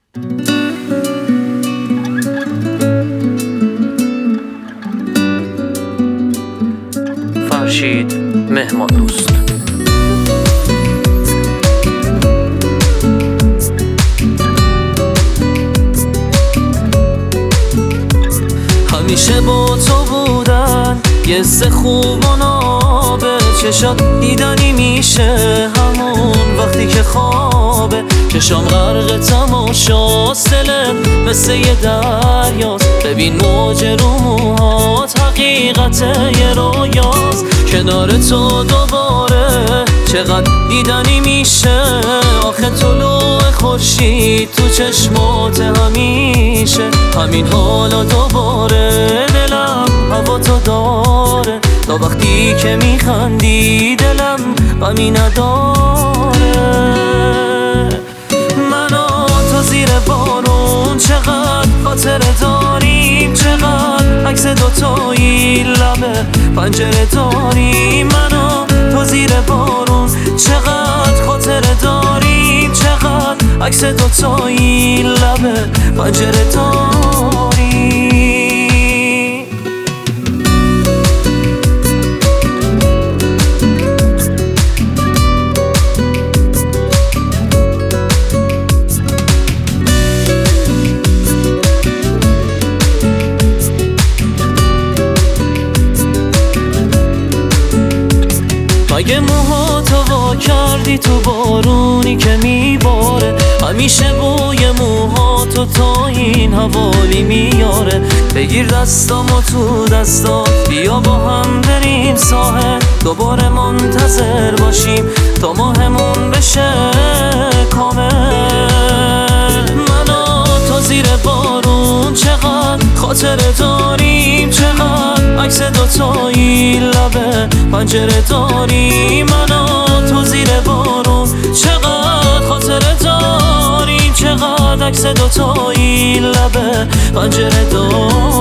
فرشید مهمان دوست. همیشه با تو بودن یه سه خوب و نابه، چشات دیدنی میشه همون وقتی که خوابه. چشام غرق تماشاست، دلت مثل یه دریاست. ببین موج رو موهات حقیقت یه رویاست. کنار تو دوباره چقدر دیدنی میشه، آخه طلوع خورشید تو چشمات همیشه. همین حالا دوباره دلم هوا تو داره، تا وقتی که میخندی دلم غمی نداره. من و تو زیر بارون چقدر خاطره داریم، چقدر عکس دوتایی لبه پنجره داریم. من و تو زیر بارون چقدر خاطره داریم، چقدر عکس دوتایی لبه پنجره داریم. مگه موهاتو وا کردی تو بارونی که میباره؟ همیشه بوی موهاتو تا این حوالی میاره. بگیر دستامو تو دستات، بیا با هم بریم ساحل، دوباره منتظر باشیم تا ماهمون بشه کامل. من و تو زیر بارون چقدر خاطره داریم، چقدر عکس دوتایی لبه پنجره داریم. من و تو زیر بارون چقدر خاطره داریم، چقدر عکس دوتایی لبه پنجره داریم.